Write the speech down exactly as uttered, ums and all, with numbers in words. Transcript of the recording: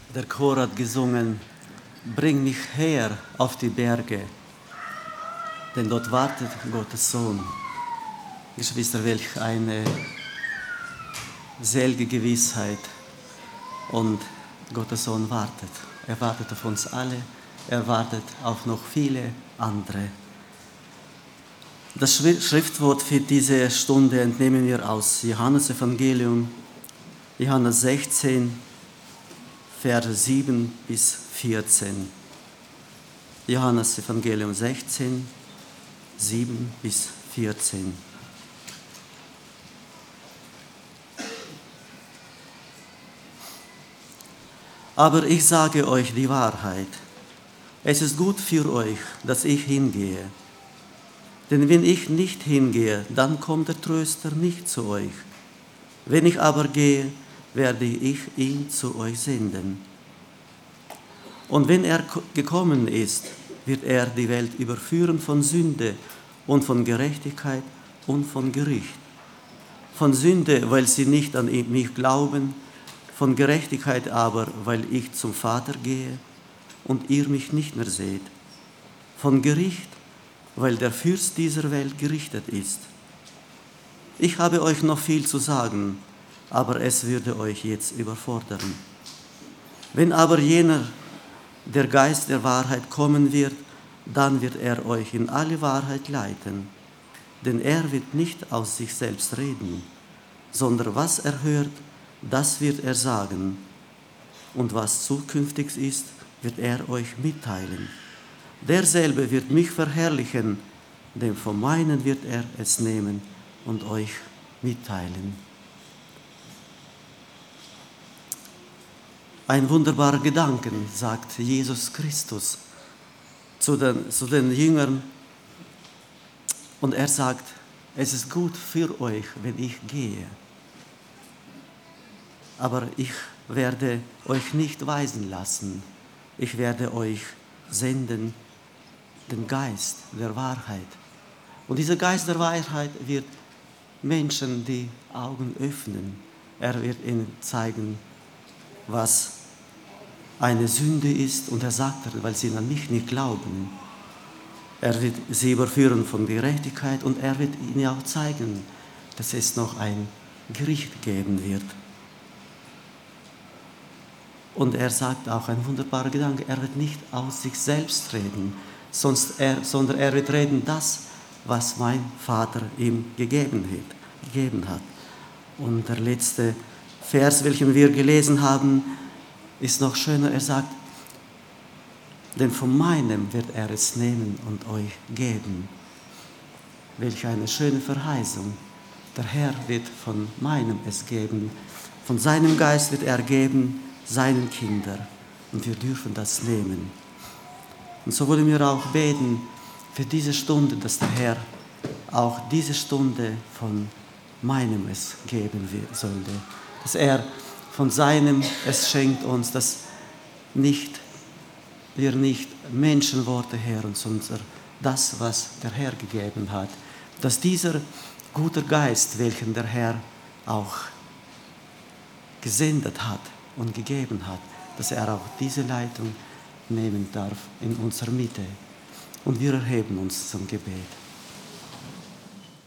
Der Chor hat gesungen, bring mich her auf die Berge, denn dort wartet Gottes Sohn. Geschwister, welch eine selige Gewissheit. Und Gottes Sohn wartet. Er wartet auf uns alle, er wartet auf noch viele andere. Das Schriftwort für diese Stunde entnehmen wir aus Johannes Evangelium, Johannes sechzehn, Verse sieben bis vierzehn. Johannes Evangelium sechzehn, sieben bis vierzehn. Aber ich sage euch die Wahrheit. Es ist gut für euch, dass ich hingehe. Denn wenn ich nicht hingehe, dann kommt der Tröster nicht zu euch. Wenn ich aber gehe, werde ich ihn zu euch senden. Und wenn er gekommen ist, wird er die Welt überführen von Sünde und von Gerechtigkeit und von Gericht. Von Sünde, weil sie nicht an mich glauben, von Gerechtigkeit aber, weil ich zum Vater gehe und ihr mich nicht mehr seht. Von Gericht, weil der Fürst dieser Welt gerichtet ist. Ich habe euch noch viel zu sagen, aber es würde euch jetzt überfordern. Wenn aber jener, der Geist der Wahrheit, kommen wird, dann wird er euch in alle Wahrheit leiten. Denn er wird nicht aus sich selbst reden, sondern was er hört, das wird er sagen. Und was zukünftig ist, wird er euch mitteilen. Derselbe wird mich verherrlichen, denn von meinen wird er es nehmen und euch mitteilen. Ein wunderbarer Gedanke, sagt Jesus Christus zu den, zu den Jüngern. Und er sagt, es ist gut für euch, wenn ich gehe. Aber ich werde euch nicht weisen lassen. Ich werde euch senden, den Geist der Wahrheit. Und dieser Geist der Wahrheit wird Menschen die Augen öffnen. Er wird ihnen zeigen, was eine Sünde ist. Und er sagt, weil sie an mich nicht glauben. Er wird sie überführen von Gerechtigkeit und er wird ihnen auch zeigen, dass es noch ein Gericht geben wird. Und er sagt auch ein wunderbarer Gedanke, er wird nicht aus sich selbst reden, sonst er, sondern er wird reden das, was mein Vater ihm gegeben hat. Gegeben hat. Und der letzte Vers, welchen wir gelesen haben, ist noch schöner. Er sagt, denn von meinem wird er es nehmen und euch geben. Welch eine schöne Verheißung. Der Herr wird von meinem es geben. Von seinem Geist wird er geben, seinen Kindern. Und wir dürfen das nehmen. Und so wollen wir auch beten für diese Stunde, dass der Herr auch diese Stunde von meinem es geben sollte. Dass er von seinem es schenkt uns, dass nicht, wir nicht Menschenworte hören, sondern das, was der Herr gegeben hat. Dass dieser gute Geist, welchen der Herr auch gesendet hat und gegeben hat, dass er auch diese Leitung nehmen darf in unserer Mitte. Und wir erheben uns zum Gebet.